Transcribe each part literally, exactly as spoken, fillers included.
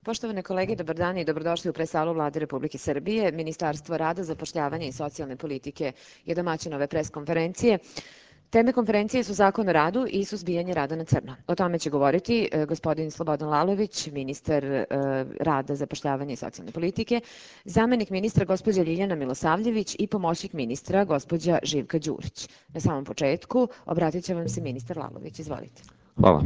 Poštovane kolege, dobar dan i dobrodošli u presalu Vlade Republike Srbije. Ministarstvo rada, zapošljavanja i socijalne politike je domaćin ove pres konferencije. Teme konferencije su Zakon o radu i suzbijanje rada na crno. O tome će govoriti e, gospodin Slobodan Lalović, ministar e, rada, zapošljavanja i socijalne politike, zamenik ministra gospođa Ljiljana Milosavljević i pomoćnik ministra gospođa Živka Đurić. Na samom početku obratit će vam se ministar Lalović. Izvolite. Hvala.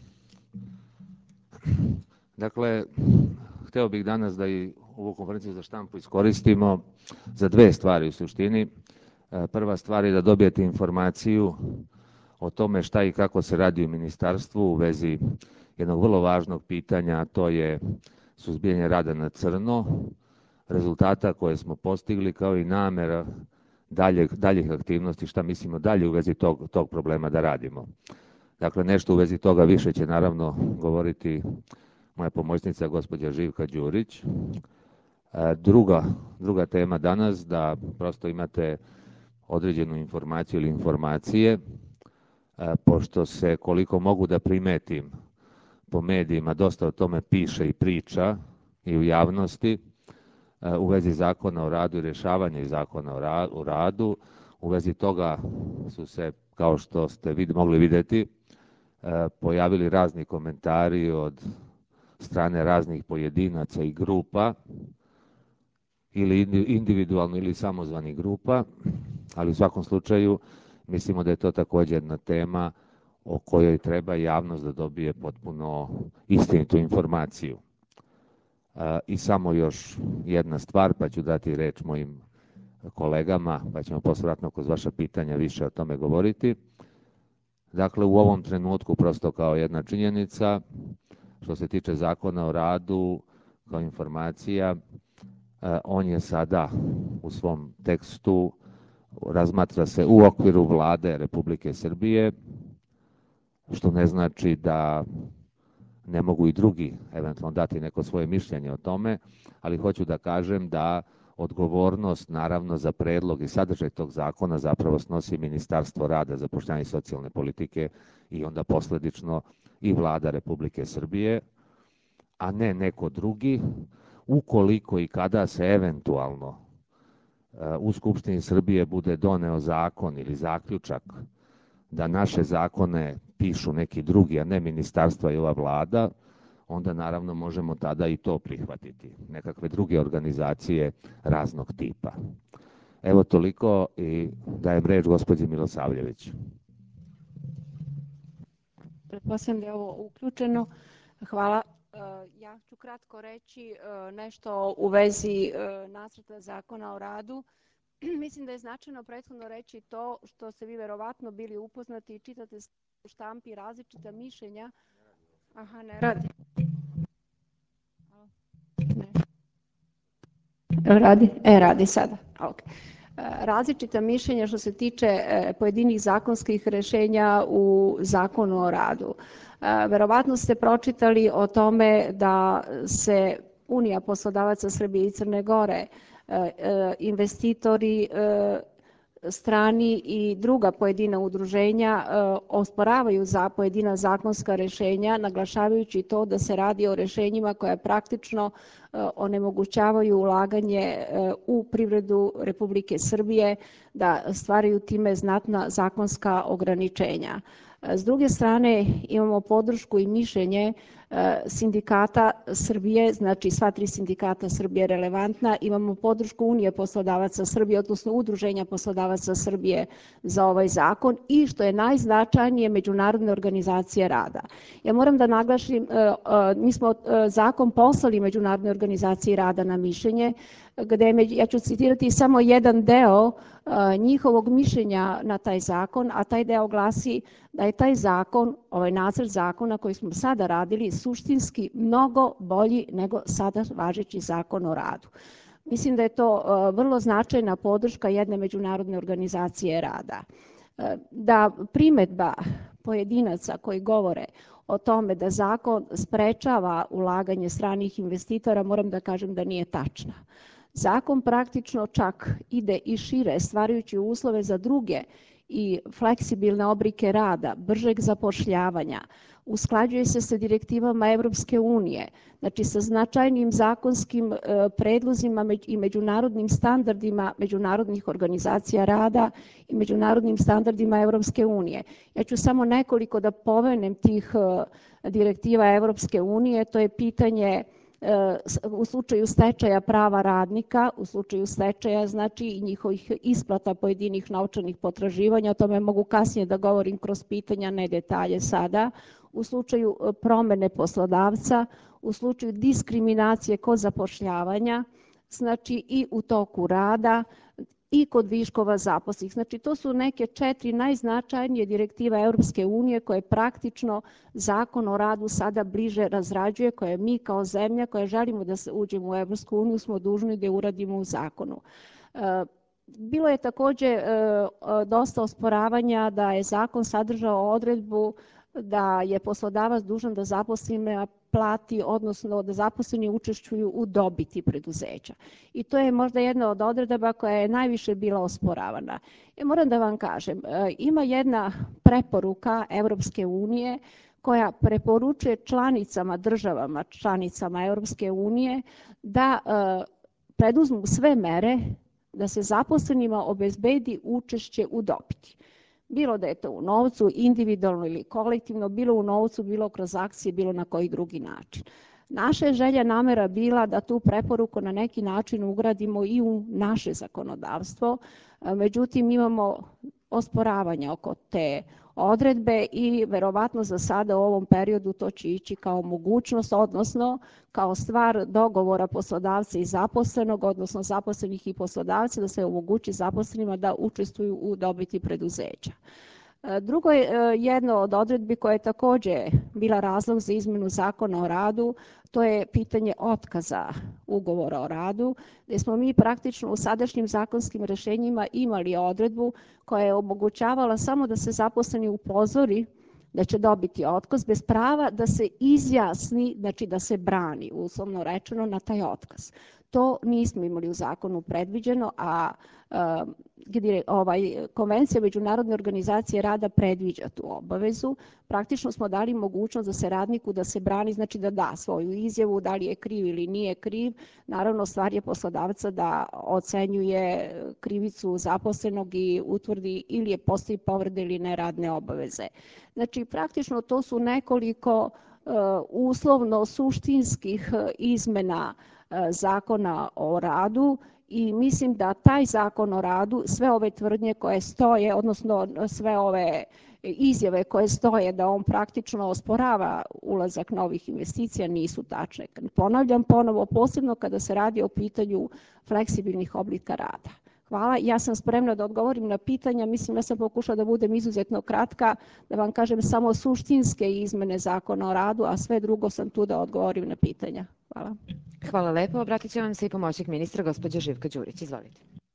Dakle, hteo bih danas da i ovu konferenciju za štampu iskoristimo za dve stvari u suštini. Prva stvar je da dobijete informaciju o tome šta i kako se radi u ministarstvu u vezi jednog vrlo važnog pitanja, a to je suzbijanje rada na crno, rezultata koje smo postigli kao i namera daljeg, daljih aktivnosti, šta mislimo dalje u vezi tog, tog problema da radimo. Dakle, nešto u vezi toga više će naravno govoriti moja pomoćnica gospođa Živka Đurić. Druga, druga tema danas, da prosto imate određenu informaciju ili informacije, pošto se, koliko mogu da primetim po medijima, dosta o tome piše i priča i u javnosti, u vezi zakona o radu i rješavanja zakona o radu. U vezi toga su se, kao što ste vid, mogli vidjeti, pojavili razni komentari od strane raznih pojedinaca i grupa, ili individualno ili samozvanih grupa, ali u svakom slučaju mislimo da je to također jedna tema o kojoj treba javnost da dobije potpuno istinitu informaciju. I samo još jedna stvar, pa ću dati reč mojim kolegama, pa ćemo posvratno kroz vaša pitanja više o tome govoriti. Dakle, u ovom trenutku, prosto kao jedna činjenica, što se tiče zakona o radu, kao informacija, on je sada u svom tekstu, razmatra se u okviru Vlade Republike Srbije, što ne znači da ne mogu i drugi eventualno dati neko svoje mišljenje o tome, ali hoću da kažem da odgovornost naravno za predlog i sadržaj tog zakona zapravo snosi Ministarstvo rada, zapošljavanja i socijalne politike i onda posledično i Vlada Republike Srbije, a ne neko drugi, ukoliko i kada se eventualno u Skupštini Srbije bude doneo zakon ili zaključak da naše zakone pišu neki drugi, a ne ministarstva i ova Vlada, onda naravno možemo tada i to prihvatiti. Nekakve druge organizacije raznog tipa. Evo toliko i dajem reč gospođi Milosavljević. Pretpostavljam da je ovo uključeno. Hvala. Ja ću kratko reći nešto u vezi nacrta zakona o radu. Mislim da je značajno prethodno reći to što ste vi verovatno bili upoznati i čitate u štampi različita mišljenja. Aha, ne radi. Ne. Radi? E, radi sada. Okay. Različita mišljenja što se tiče pojedinih zakonskih rješenja u zakonu o radu. Verovatno ste pročitali o tome da se Unija poslodavaca Srbije i Crne Gore, investitori strani i druga pojedina udruženja osporavaju za pojedina zakonska rješenja, naglašavajući to da se radi o rješenjima koja praktično onemogućavaju ulaganje u privredu Republike Srbije, da stvaraju time znatna zakonska ograničenja. S druge strane imamo podršku i mišljenje sindikata Srbije, znači sva tri sindikata Srbije relevantna, imamo podršku Unije poslodavaca Srbije, odnosno Udruženja poslodavaca Srbije za ovaj zakon i što je najznačajnije Međunarodne organizacije rada. Ja moram da naglašim, mi smo zakon poslali Međunarodnoj organizaciji rada na mišljenje, gde ja ću citirati samo jedan deo njihovog mišljenja na taj zakon, a taj deo glasi da je taj zakon, ovaj nacrt zakona koji smo sada radili, suštinski mnogo bolji nego sada važeći zakon o radu. Mislim da je to vrlo značajna podrška jedne međunarodne organizacije rada. Da primetba pojedinaca koji govore o tome da zakon sprečava ulaganje stranih investitora, moram da kažem da nije tačna. Zakon praktično čak ide i šire, stvarajući uslove za druge i fleksibilne oblike rada, bržeg zapošljavanja, usklađuje se sa direktivama Europske unije, znači sa značajnim zakonskim predlozima i međunarodnim standardima međunarodnih organizacija rada i međunarodnim standardima Europske unije. Ja ću samo nekoliko da pomenem tih direktiva Europske unije, to je pitanje u slučaju stečaja prava radnika, u slučaju stečaja znači i njihovih isplata pojedinih novčanih potraživanja, o tome mogu kasnije da govorim kroz pitanja, ne detalje sada, u slučaju promene poslodavca, u slučaju diskriminacije kod zapošljavanja, znači i u toku rada i kod viškova zaposlenih. Znači to su neke četiri najznačajnije direktive Europske unije koje praktično Zakon o radu sada bliže razrađuje, koje mi kao zemlja koja želimo da se uđemo u Europsku uniju smo dužni da uradimo u zakonu. Bilo je također dosta osporavanja da je zakon sadržao odredbu da je poslodavac dužan da zaposlenima plati, odnosno da zaposleni učestvuju u dobiti preduzeća. I to je možda jedna od odredaba koja je najviše bila osporavana. Ja moram da vam kažem, ima jedna preporuka Europske unije koja preporučuje članicama, državama, članicama Europske unije da preduzmu sve mere da se zaposlenima obezbedi učešće u dobiti. Bilo da je to u novcu, individualno ili kolektivno, bilo u novcu, bilo kroz akcije, bilo na koji drugi način. Naša je želja namera bila da tu preporuku na neki način ugradimo i u naše zakonodavstvo, međutim imamo osporavanja oko te odredbe i verovatno za sada u ovom periodu to će ići kao mogućnost, odnosno kao stvar dogovora poslodavca i zaposlenog, odnosno zaposlenih i poslodavca da se omogući zaposlenima da učestvuju u dobiti preduzeća. Drugo je jedno od odredbi koje je također bila razlog za izmjenu Zakona o radu, to je pitanje otkaza ugovora o radu, gdje smo mi praktično u sadašnjim zakonskim rješenjima imali odredbu koja je omogućavala samo da se zaposleni upozori da će dobiti otkaz bez prava da se izjasni, znači da se brani, uslovno rečeno, na taj otkaz. To nismo imali u zakonu predviđeno, a gdje ovaj, Konvencija Međunarodne organizacije rada predviđa tu obavezu. Praktično smo dali mogućnost da se radniku da se brani, znači da da svoju izjavu, da li je kriv ili nije kriv. Naravno, stvar je poslodavca da ocenjuje krivicu zaposlenog i utvrdi ili je postoji povrede ili ne radne obaveze. Znači, praktično to su nekoliko uh, uslovno suštinskih izmena uh, Zakona o radu i mislim da taj Zakon o radu, sve ove tvrdnje koje stoje, odnosno sve ove izjave koje stoje da on praktično osporava ulazak novih investicija nisu tačne. Ponavljam ponovo, posebno kada se radi o pitanju fleksibilnih oblika rada. Hvala, ja sam spremna da odgovorim na pitanja, mislim da sam pokušala da budem izuzetno kratka, da vam kažem samo suštinske izmene Zakona o radu, a sve drugo sam tu da odgovorim na pitanja. Hvala. Hvala lepo, obratit će vam se i pomoćnik ministra, gospođa Živka Đurić, izvolite.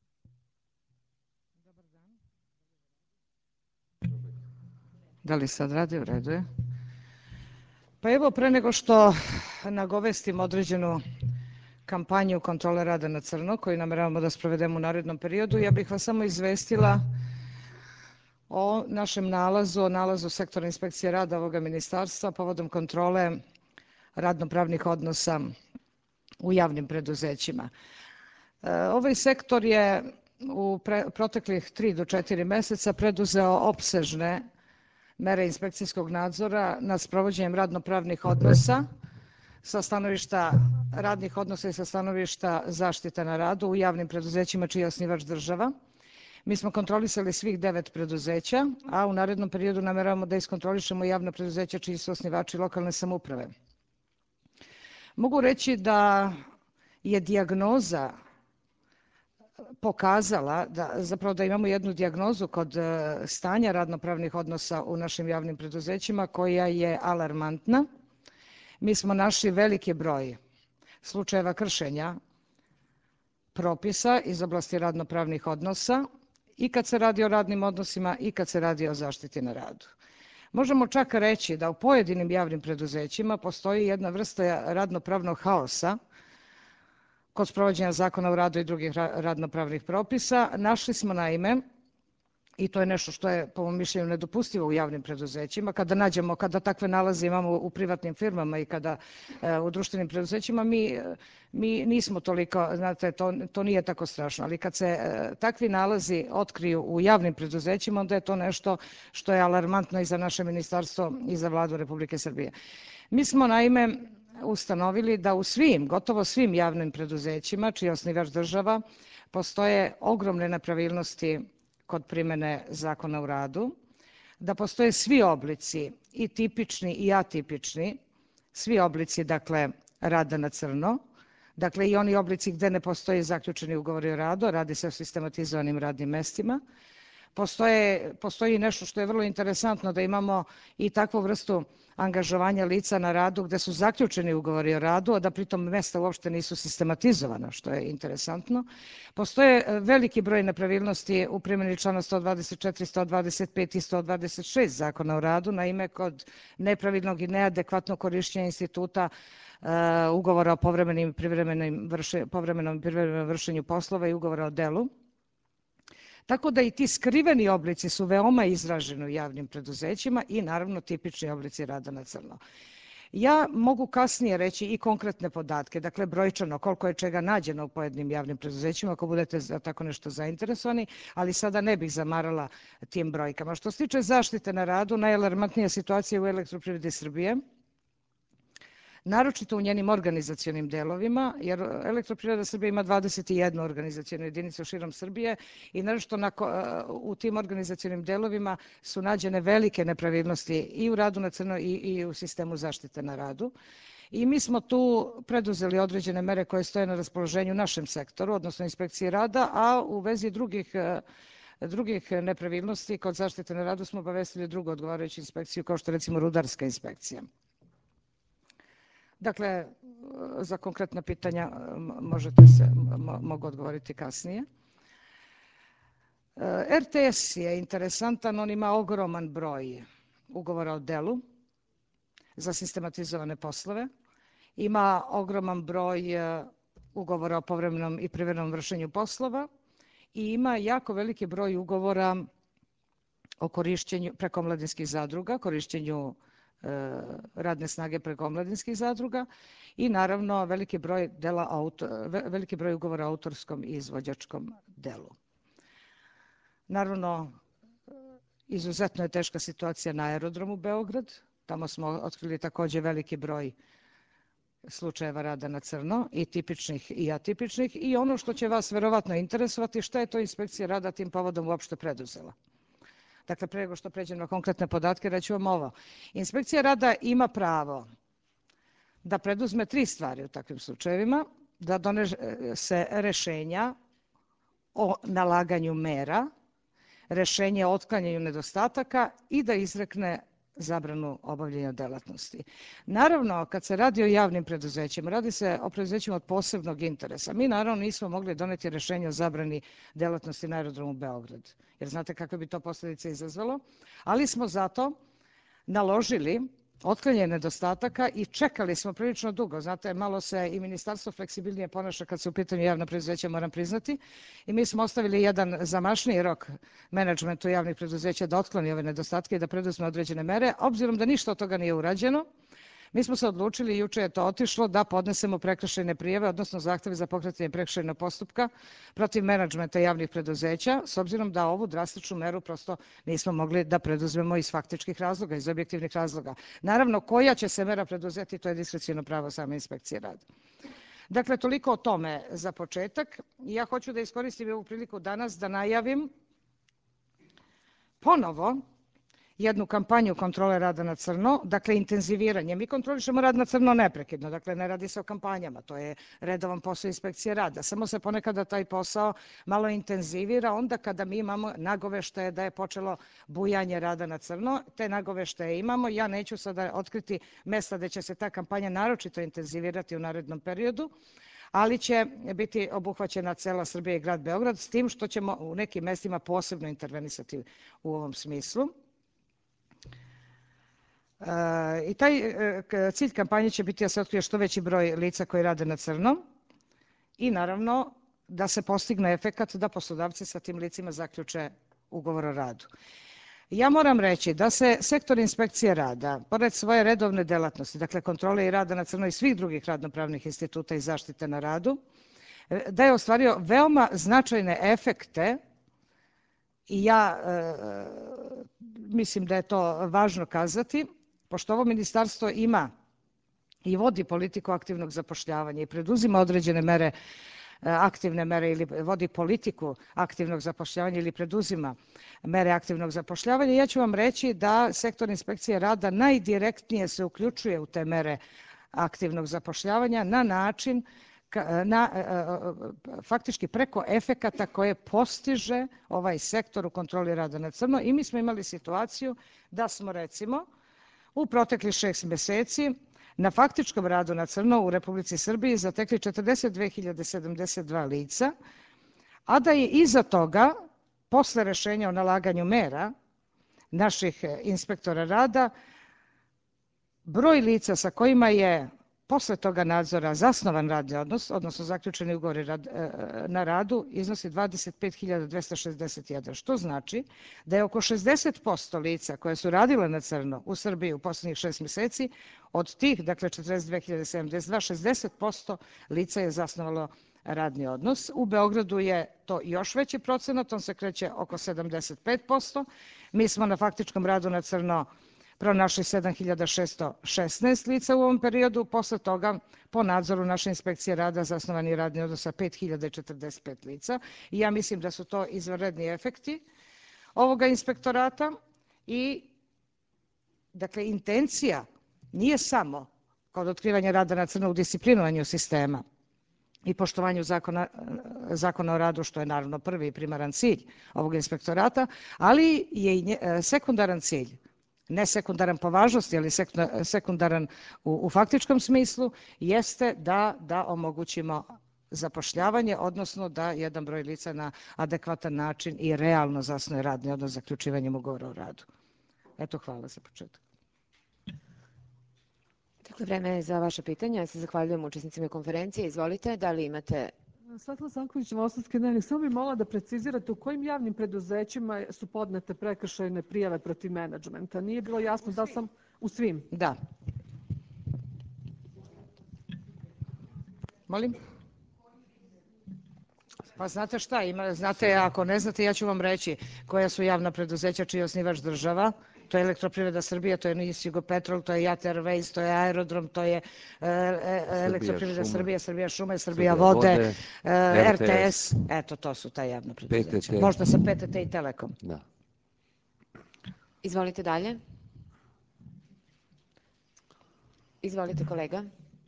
Da li sad radi? U redu je. Pa evo, pre nego što nagovestim određenu kampanju kontrole rada na crno koju nameravamo da sprovedemo u narednom periodu, ja bih vas samo izvestila o našem nalazu, o nalazu sektora inspekcije rada ovoga ministarstva povodom kontrole radno-pravnih odnosa u javnim preduzećima. Ovaj sektor je u proteklih tri do četiri meseca preduzeo opsežne mere inspekcijskog nadzora nad sprovođenjem radno-pravnih odnosa sa stanovišta radnih odnosa i sa stanovišta zaštite na radu u javnim preduzećima čiji je osnivač država. Mi smo kontrolisali svih devet preduzeća, a u narednom periodu nameravamo da iskontrolišemo javna preduzeća čiji su osnivači lokalne samouprave. Mogu reći da je dijagnoza pokazala da zapravo da imamo jednu dijagnozu kod stanja radnopravnih odnosa u našim javnim preduzećima koja je alarmantna. Mi smo našli veliki broj slučajeva kršenja propisa iz oblasti radnopravnih odnosa i kad se radi o radnim odnosima i kad se radi o zaštiti na radu. Možemo čak reći da u pojedinim javnim preduzećima postoji jedna vrsta radnopravnog haosa kod sprovođenja Zakona o radu i drugih radnopravnih propisa. Našli smo naime i to je nešto što je po mom mišljenju nedopustivo u javnim preduzećima. Kada nađemo, kada takve nalaze imamo u privatnim firmama i kada e, u društvenim preduzećima, mi, mi nismo toliko, znate, to, to nije tako strašno, ali kad se e, takvi nalazi otkriju u javnim preduzećima, onda je to nešto što je alarmantno i za naše ministarstvo i za Vladu Republike Srbije. Mi smo naime ustanovili da u svim, gotovo svim javnim preduzećima, čiji je osnivač država, postoje ogromne nepravilnosti kod primene Zakona o radu, da postoje svi oblici, i tipični i atipični, svi oblici, dakle, rada na crno, dakle i oni oblici gde ne postoji zaključeni ugovori o radu, radi se o sistematizovanim radnim mestima. Postoje, postoji nešto što je vrlo interesantno, da imamo i takvu vrstu angažovanja lica na radu gde su zaključeni ugovori o radu, a da pritom mesta uopšte nisu sistematizovana, što je interesantno. Postoje veliki broj nepravilnosti u primjeni člana sto dvadeset četiri, sto dvadeset pet i sto dvadeset šest Zakona o radu, naime kod nepravilnog i neadekvatnog korišćenja instituta uh, ugovora o povremenim i privremenim, vrše, povremenom i privremenom vršenju poslova i ugovora o delu. Tako da i ti skriveni oblici su veoma izraženi u javnim preduzećima i naravno tipični oblici rada na crno. Ja mogu kasnije reći i konkretne podatke, dakle brojčano koliko je čega nađeno u pojedinim javnim preduzećima, ako budete za tako nešto zainteresovani, ali sada ne bih zamarala tim brojkama. Što se tiče zaštite na radu, najalarmantnija situacija u Elektroprivredi Srbije, naročito u njenim organizacionim delovima, jer Elektroprivreda Srbije ima dvadeset jednu organizacijonu jedinicu širom Srbije i naročito u tim organizacionim delovima su nađene velike nepravilnosti i u radu na crno i, i u sistemu zaštite na radu. I mi smo tu preduzeli određene mere koje stoje na raspoloženju našem sektoru, odnosno inspekciji rada, a u vezi drugih drugih nepravilnosti kod zaštite na radu smo obavestili drugu odgovarajuću inspekciju, kao što recimo rudarska inspekcija. Dakle, za konkretna pitanja možete se, mogu odgovoriti kasnije. R T S je interesantan, on ima ogroman broj ugovora o delu za sistematizovane poslove, ima ogroman broj ugovora o povremenom i privremenom vršenju poslova i ima jako veliki broj ugovora o korišćenju preko omladinskih zadruga, korišćenju radne snage preko omladinskih zadruga i naravno veliki broj, dela auto, veliki broj ugovora o autorskom i izvođačkom delu. Naravno, izuzetno je teška situacija na aerodromu Beograd. Tamo smo otkrili takođe veliki broj slučajeva rada na crno, i tipičnih i atipičnih. I ono što će vas verovatno interesovati, šta je to inspekcija rada tim povodom uopšte preduzela. Dakle, pre nego što pređem na konkretne podatke, reću vam ovo. Inspekcija rada ima pravo da preduzme tri stvari u takvim slučajevima, da donese rešenja o nalaganju mera, rešenje o otklanjanju nedostataka i da izrekne zabranu obavljanja delatnosti. Naravno, kad se radi o javnim preduzećima, radi se o preduzećima od posebnog interesa. Mi naravno nismo mogli doneti rešenje o zabrani delatnosti na aerodromu Beograd, jer znate kakve bi to posljedice izazvalo, ali smo zato naložili otklanjanje nedostataka i čekali smo prilično dugo. Znate, malo se i ministarstvo fleksibilnije ponaša kad se u pitanju javna preduzeća, moram priznati. I mi smo ostavili jedan zamašniji rok menadžmentu javnih preduzeća da otkloni ove nedostatke i da preduzme određene mere. Obzirom da ništa od toga nije urađeno, mi smo se odlučili, juče je to otišlo, da podnesemo prekršajne prijave, odnosno zahteve za pokretanje prekršajnog postupka protiv menadžmenta javnih preduzeća, s obzirom da ovu drastičnu meru prosto nismo mogli da preduzmemo iz faktičkih razloga, iz objektivnih razloga. Naravno, koja će se mera preduzeti, to je diskreciono pravo same inspekcije rada. Dakle, toliko o tome za početak. Ja hoću da iskoristim ovu priliku danas da najavim ponovo jednu kampanju kontrole rada na crno, dakle intenziviranje. Mi kontrolišemo rad na crno neprekidno, dakle ne radi se o kampanjama, to je redovan posao inspekcije rada. Samo se ponekada taj posao malo intenzivira onda kada mi imamo nagoveštaje da je počelo bujanje rada na crno. Te nagoveštaje imamo, ja neću sada otkriti mesta gde će se ta kampanja naročito intenzivirati u narednom periodu, ali će biti obuhvaćena cela Srbija i grad Beograd, s tim što ćemo u nekim mestima posebno intervenisati u ovom smislu. I taj cilj kampanje će biti da se otkrije što veći broj lica koji rade na crno i naravno da se postigne efekat da poslodavci sa tim licima zaključe ugovor o radu. Ja moram reći da se sektor inspekcije rada, pored svoje redovne delatnosti, dakle kontrole i rada na crno i svih drugih radnopravnih instituta i zaštite na radu, da je ostvario veoma značajne efekte i ja e, mislim da je to važno kazati, pošto ovo ministarstvo ima i vodi politiku aktivnog zapošljavanja i preduzima određene mere, aktivne mere ili vodi politiku aktivnog zapošljavanja ili preduzima mere aktivnog zapošljavanja. Ja ću vam reći da sektor inspekcije rada najdirektnije se uključuje u te mere aktivnog zapošljavanja na način na, faktički preko efekata koje postiže ovaj sektor u kontroli rada na crno i mi smo imali situaciju da smo recimo u proteklih šest meseci na faktičkom radu na crno u Republici Srbiji zatekli četrdeset dve hiljade sedamdeset dva lica, a da je iza toga, posle rešenja o nalaganju mera naših inspektora rada, broj lica sa kojima je posle toga nadzora zasnovan radni odnos, odnosno zaključeni ugovori rad, na radu, iznosi dvadeset pet hiljada dvesta šezdeset jedan, što znači da je oko šezdeset posto lica koje su radile na crno u Srbiji u poslednjih šest meseci, od tih, dakle četrdeset dve hiljade sedamdeset dva, šezdeset posto lica je zasnovalo radni odnos. U Beogradu je to još veći procenat, on se kreće oko sedamdeset pet posto. Mi smo na faktičkom radu na crno pronašli sedam hiljada šesto šesnaest lica u ovom periodu, posle toga po nadzoru naše inspekcije rada zasnovani radni odnos sa pet hiljada četrdeset pet lica i ja mislim da su to izvanredni efekti ovoga inspektorata i dakle intencija nije samo kod otkrivanja rada na crno u disciplinovanju sistema i poštovanju zakona, zakona o radu, što je naravno prvi i primaran cilj ovog inspektorata, ali je i sekundaran cilj, ne sekundaran po važnosti, ali sekundaran u, u faktičkom smislu, jeste da, da omogućimo zapošljavanje, odnosno da jedan broj lica na adekvatan način i realno zasnuje radni odnos zaključivanjem ugovora o radu. Eto, hvala za početak. Dakle, vreme je za vaše pitanje. Ja se zahvaljujem učesnicima konferencije. Izvolite, da li imate... Svetlana Stanković, Mostarski dnevnik. Samo bih molila da precizirate u kojim javnim preduzećima su podnete prekršajne prijave protiv menadžmenta. Nije bilo jasno da sam u svim. Da. Molim? Pa znate šta, ima, znate, ako ne znate, ja ću vam reći koja su javna preduzeća čiji je osnivač država. To je Elektroprivreda Srbije, to je NIS Jugopetrol, to je Jat Airways, to je Aerodrom, to je e, e, Elektroprivreda Srbije, Srbija šume, Srbija vode, vode e, R T S. Eto, to su ta javna preduzeća. P T T. Možda sa P T T i Telekom. Da. Izvolite dalje. Izvolite kolega.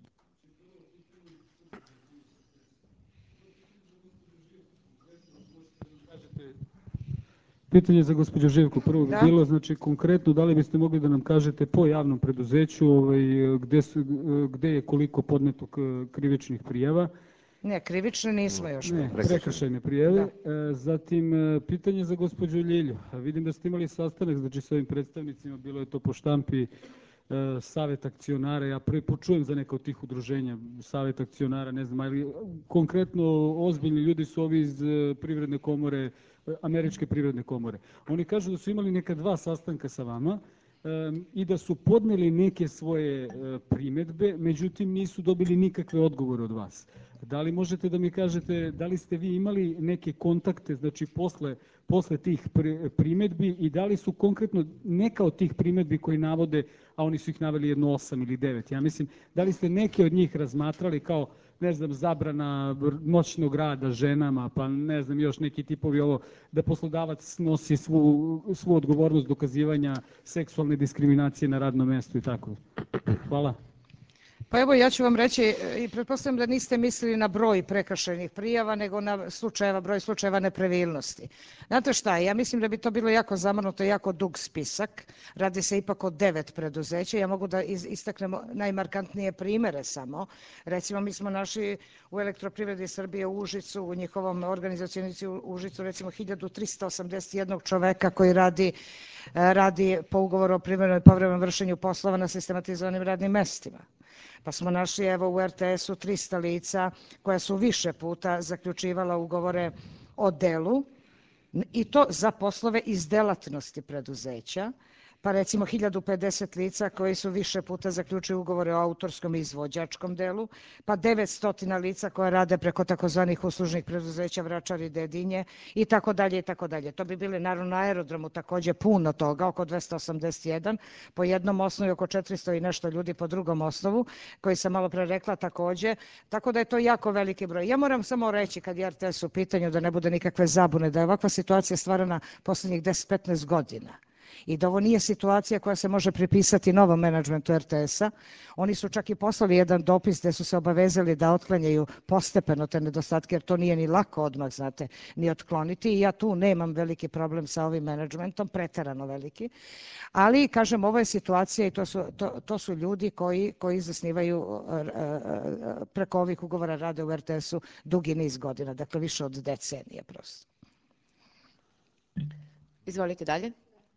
Pitanje za gospođu Živku. Prvo bi bilo, znači konkretno, da li biste mogli da nam kažete po javnom preduzeću ovaj, gde, su, gde je koliko podneto krivičnih prijava? Ne, krivične nismo još. Ne, prekršajne prijave. Da. Zatim, pitanje za gospođu Ljilju. Vidim da ste imali sastanak, znači s ovim predstavnicima, bilo je to po štampi, Savet akcionara, ja prvi put čujem za neka od tih udruženja, Savet akcionara, ne znam, ali konkretno ozbiljni ljudi su ovi iz Privredne komore, Američke privredne komore. Oni kažu da su imali neka dva sastanka sa vama um, i da su podneli neke svoje uh, primetbe, međutim nisu dobili nikakve odgovore od vas. Da li možete da mi kažete, da li ste vi imali neke kontakte, znači posle, posle tih primetbi i da li su konkretno neka od tih primetbi koji navode, a oni su ih naveli jedno osam ili devet, ja mislim, da li ste neke od njih razmatrali kao, ne znam, zabrana noćnog rada ženama, pa ne znam, još neki tipovi ovo, da poslodavac nosi svu, svu odgovornost dokazivanja seksualne diskriminacije na radnom mestu i tako. Hvala. Pa evo, ja ću vam reći, i pretpostavljam da niste mislili na broj prekršajnih prijava, nego na slučajeva, broj slučajeva nepravilnosti. Znate šta, ja mislim da bi to bilo jako zamrnuto, jako dug spisak. Radi se ipak o devet preduzeća. Ja mogu da istaknem najmarkantnije primere samo. Recimo, mi smo našli u Elektroprivredi Srbije u Užicu, u njihovom organizacijonici u Užicu, recimo hiljadu trista osamdeset jedan čoveka koji radi, radi po ugovoru o privremenom i povremenom vršenju poslova na sistematizovanim radnim mestima. Pa smo našli evo u R T S-u trista lica koja su više puta zaključivala ugovore o delu i to za poslove iz delatnosti preduzeća, pa recimo hiljadu pedeset lica koji su više puta zaključili ugovore o autorskom i izvođačkom delu, pa devetsto lica koja rade preko takozvanih uslužnih preduzeća Vračar i Dedinje i tako dalje i tako dalje. To bi bili naravno na aerodromu takođe puno toga, oko dvesta osamdeset jedan po jednom osnovu i oko četiristo i nešto ljudi po drugom osnovu, koji sam malo pre rekla takođe, tako da je to jako veliki broj. Ja moram samo reći kad je R T S u pitanju da ne bude nikakve zabune, da je ovakva situacija stvarana poslednjih deset petnaest godina. I da ovo nije situacija koja se može pripisati novom menadžmentu R T S-a. Oni su čak i poslali jedan dopis gde su se obavezali da otklanjaju postepeno te nedostatke, jer to nije ni lako odmah, znate, ni otkloniti. I ja tu nemam veliki problem sa ovim menadžmentom, preterano veliki. Ali, kažem, ovo je situacija i to su, to, to su ljudi koji, koji zasnivaju preko ovih ugovora rade u R T S-u dugi niz godina, dakle više od decenije prosto. Izvolite dalje.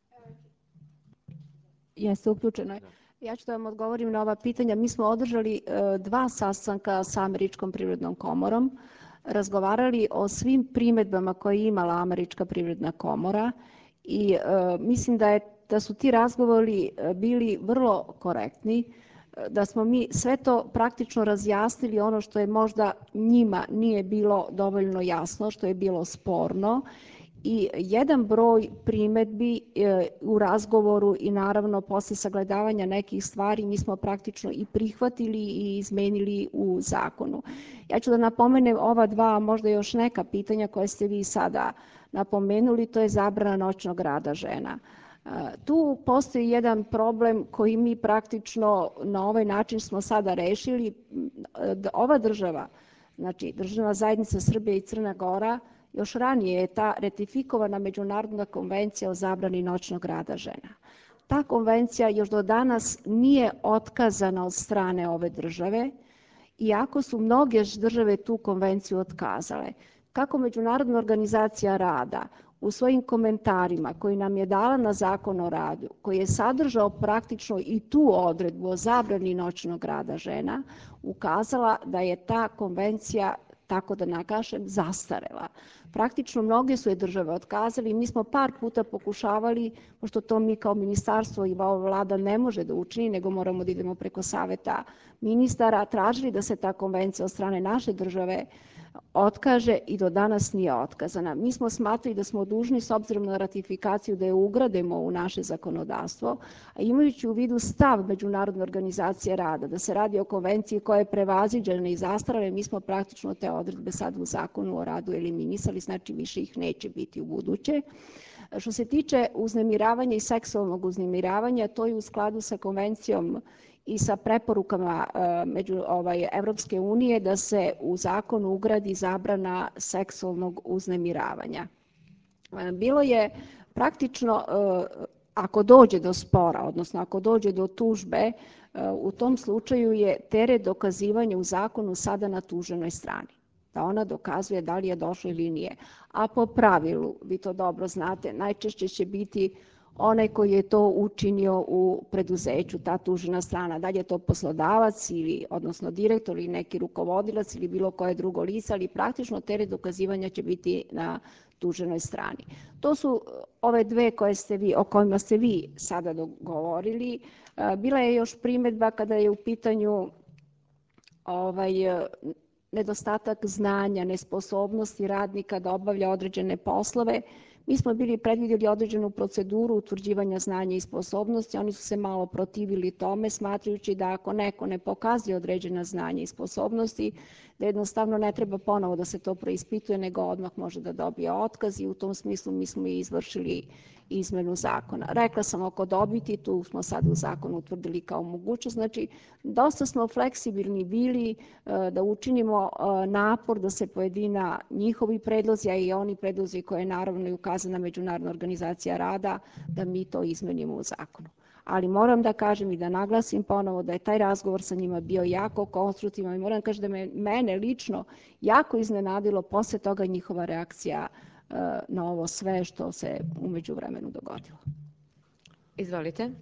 Jeste uključeno. Ja ću da vam odgovorim na ova pitanja. Mi smo održali e, dva sastanka sa Američkom privrednom komorom, razgovarali o svim primedbama koje je imala Američka privredna komora i e, mislim da, je, da su ti razgovori bili vrlo korektni, da smo mi sve to praktično razjasnili ono što je možda njima nije bilo dovoljno jasno, što je bilo sporno. I jedan broj primedbi e, u razgovoru i naravno posle sagledavanja nekih stvari mi smo praktično i prihvatili i izmenili u zakonu. Ja ću da napomenem ova dva, možda još neka pitanja koje ste vi sada napomenuli, to je zabrana noćnog rada žena. E, tu postoji jedan problem koji mi praktično na ovaj način smo sada rešili. Ova država, znači državna zajednica Srbije i Crna Gora, još ranije je ta ratifikovana Međunarodna konvencija o zabrani noćnog rada žena. Ta konvencija još do danas nije otkazana od strane ove države, iako su mnoge države tu konvenciju otkazale. Kako Međunarodna organizacija rada u svojim komentarima koji nam je dala na Zakon o radu, koji je sadržao praktično i tu odredbu o zabrani noćnog rada žena, ukazala da je ta konvencija, tako da nakažem, zastarela. Praktično mnoge su je države otkazali i mi smo par puta pokušavali, pošto to mi kao ministarstvo i ova vlada ne može da učini, nego moramo da idemo preko saveta ministara, tražili da se ta konvencija od strane naše države otkaže i do danas nije otkazana. Mi smo smatrali da smo dužni, s obzirom na ratifikaciju, da je ugradimo u naše zakonodavstvo, a imajući u vidu stav Međunarodne organizacije rada, da se radi o konvenciji koja je prevaziđena i zastarala, mi smo praktično te odredbe sad u Zakonu o radu eliminisali, znači više ih neće biti u buduće. Što se tiče uznemiravanja i seksualnog uznemiravanja, to je u skladu sa konvencijom i sa preporukama među ovaj, Evropske unije da se u zakonu ugradi zabrana seksualnog uznemiravanja. Bilo je praktično, ako dođe do spora, odnosno ako dođe do tužbe, u tom slučaju je teret dokazivanja u zakonu sada na tuženoj strani, da ona dokazuje da li je došlo ili nije. A po pravilu, vi to dobro znate, najčešće će biti onaj koji je to učinio u preduzeću, ta tužena strana, da li je to poslodavac ili, odnosno direktor ili neki rukovodilac ili bilo koje drugo lice, ali praktično teret dokazivanja će biti na tuženoj strani. To su ove dve koje ste vi, o kojima ste vi sada dogovorili. Bila je još primedba kada je u pitanju ovaj, nedostatak znanja, nesposobnosti radnika da obavlja određene poslove. Mi smo bili predvidjeli određenu proceduru utvrđivanja znanja i sposobnosti, oni su se malo protivili tome, smatrajući da ako neko ne pokazuje određena znanja i sposobnosti, da jednostavno ne treba ponovo da se to preispituje, nego odmah može da dobije otkaz i u tom smislu mi smo i izvršili izmenu zakona. Rekla sam oko dobiti, tu smo sad u zakonu utvrdili kao mogućnost, znači dosta smo fleksibilni bili da učinimo napor da se pojedina njihovi predlozi, a i oni predlozi koje je naravno i ukazana Međunarodna organizacija rada, da mi to izmenimo u zakonu. Ali moram da kažem i da naglasim ponovo da je taj razgovor sa njima bio jako konstruktivan i moram da kažem da me, mene lično jako iznenadilo posle toga njihova reakcija na ovo sve što se umeđu vremenu dogodilo. Izvolite.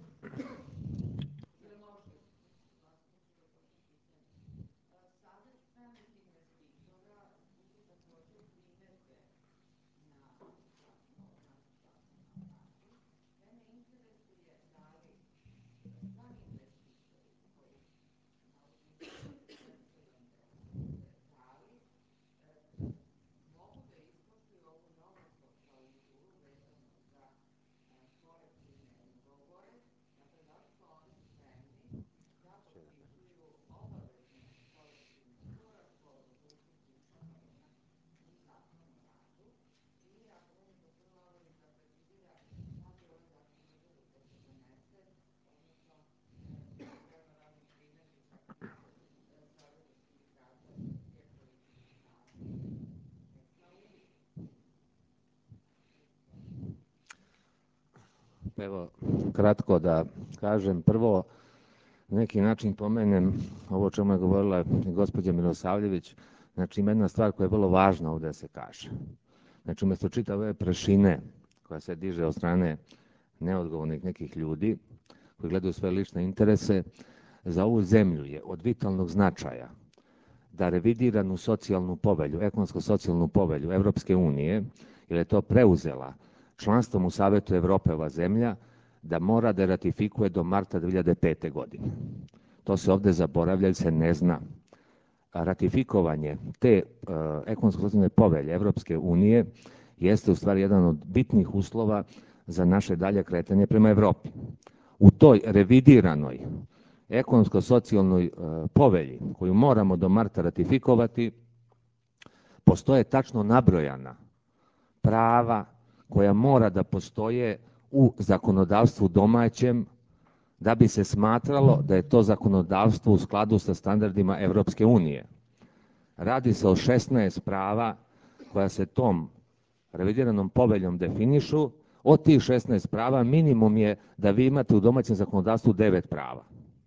lijepo. Evo, kratko da kažem. Prvo, na neki način pomenem ovo o čemu je govorila gospođa Milosavljević. Znači, ima jedna stvar koja je vrlo važna ovdje da se kaže. Znači, umjesto čitave prašine koja se diže od strane neodgovornih nekih ljudi koji gledaju svoje lične interese, za ovu zemlju je od vitalnog značaja da revidiranu socijalnu povelju, ekonomsko-socijalnu povelju Evropske unije, jer je to preuzela članstvom u Savetu Evrope ova zemlja, da mora da ratifikuje do marta dve hiljade pete. godine. To se ovdje zaboravlja ili se ne zna. Ratifikovanje te uh, ekonomsko-socijalne povelje Evropske unije jeste u stvari jedan od bitnih uslova za naše dalje kretanje prema Evropi. U toj revidiranoj ekonomsko-socijalnoj uh, povelji koju moramo do marta ratifikovati postoje tačno nabrojana prava koja mora da postoje u zakonodavstvu domaćem da bi se smatralo da je to zakonodavstvo u skladu sa standardima Evropske unije. Radi se o šesnaest prava koja se tom revidiranom poveljom definišu. Od tih šesnaest prava minimum je da vi imate u domaćem zakonodavstvu devet prava.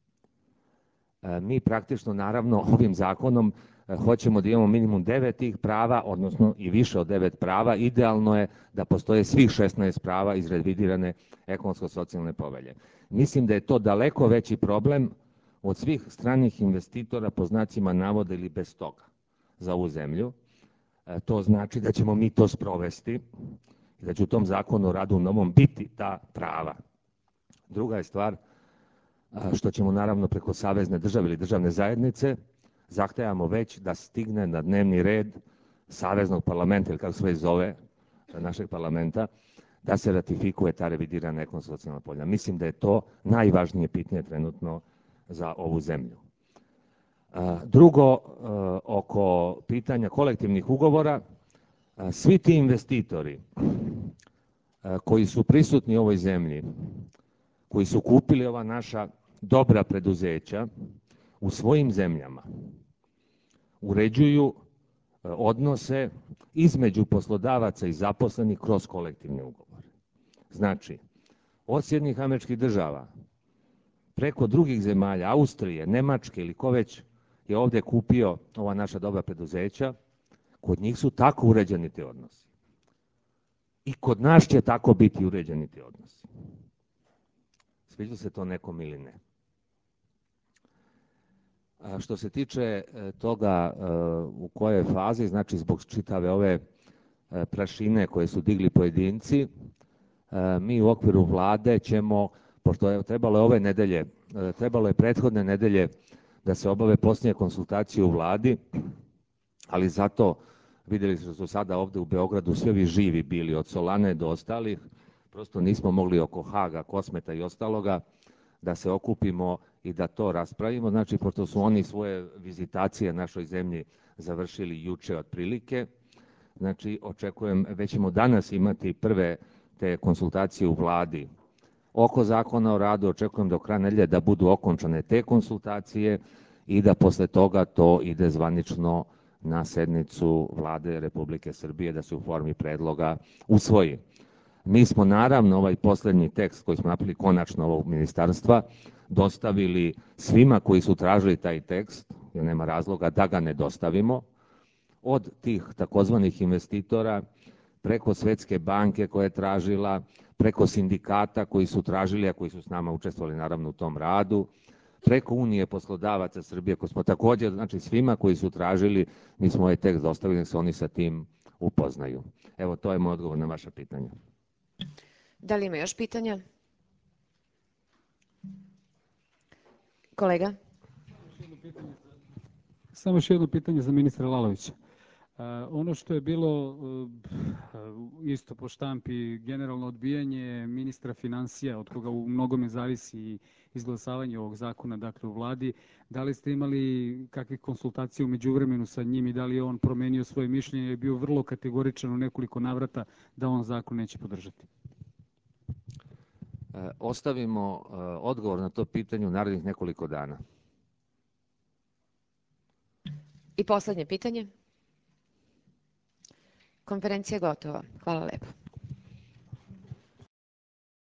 E, mi praktično, naravno, ovim zakonom e, hoćemo da imamo minimum devet tih prava, odnosno i više od devet prava. Idealno je da postoje svih šesnaest prava iz revidirane ekonomsko-socijalne povelje. Mislim da je to daleko veći problem od svih stranih investitora po znacima navoda ili bez toga za ovu zemlju. E, to znači da ćemo mi to sprovesti i da će u tom zakonu o radu novom biti ta prava. Druga je stvar što ćemo naravno preko savezne države ili državne zajednice zahtevamo već da stigne na dnevni red saveznog parlamenta ili kako se već zove našeg parlamenta, da se ratifikuje ta revidirana ekonomsko-socijalna povelja. Mislim da je to najvažnije pitanje trenutno za ovu zemlju. Drugo, oko pitanja kolektivnih ugovora, svi ti investitori koji su prisutni u ovoj zemlji, koji su kupili ova naša dobra preduzeća, u svojim zemljama uređuju odnose između poslodavaca i zaposlenih kroz kolektivne ugovore. Znači, od Sjedinjenih Američkih Država, preko drugih zemalja, Austrije, Nemačke ili ko već je ovdje kupio ova naša dobra preduzeća, kod njih su tako uređeni ti odnosi. I kod nas će tako biti uređeni ti odnosi. Sviđa se to nekom ili ne. A što se tiče toga u kojoj fazi, znači zbog čitave ove prašine koje su digli pojedinci, mi u okviru vlade ćemo, pošto je trebalo ove nedelje, trebalo je prethodne nedelje da se obave posljednje konsultacije u vladi, ali zato vidjeli što su sada ovdje u Beogradu svi ovi živi bili, od Solane do ostalih, prosto nismo mogli oko Haga, Kosmeta i ostaloga da se okupimo i da to raspravimo. Znači, pošto su oni svoje vizitacije našoj zemlji završili juče otprilike, znači očekujem, već ćemo danas imati prve te konsultacije u vladi oko zakona o radu, očekujem do kraja nedelje da budu okončane te konsultacije i da posle toga to ide zvanično na sednicu Vlade Republike Srbije, da se u formi predloga usvoji. Mi smo naravno ovaj posljednji tekst koji smo napravili konačno ovog ministarstva dostavili svima koji su tražili taj tekst, jer nema razloga da ga ne dostavimo, od tih takozvanih investitora, preko Svetske banke koja je tražila, preko sindikata koji su tražili, a koji su s nama učestvovali naravno u tom radu, preko Unije poslodavaca Srbije, koji smo također, znači svima koji su tražili, mi smo ovaj tekst dostavili, da se oni sa tim upoznaju. Evo, to je moj odgovor na vaše pitanje. Da li ima još pitanja? Kolega? Samo još jedno pitanje za ministra Lalovića. Uh, ono što je bilo uh, isto po štampi generalno odbijanje ministra financija, od koga u mnogome zavisi izglasavanje ovog zakona, dakle u vladi, da li ste imali kakvih konsultacija u međuvremenu sa njim i da li je on promenio svoje mišljenje i bio vrlo kategoričan u nekoliko navrata da on zakon neće podržati? E, ostavimo e, odgovor na to pitanje u narednih nekoliko dana. I poslednje pitanje. Konferencija je gotova. Hvala lepo.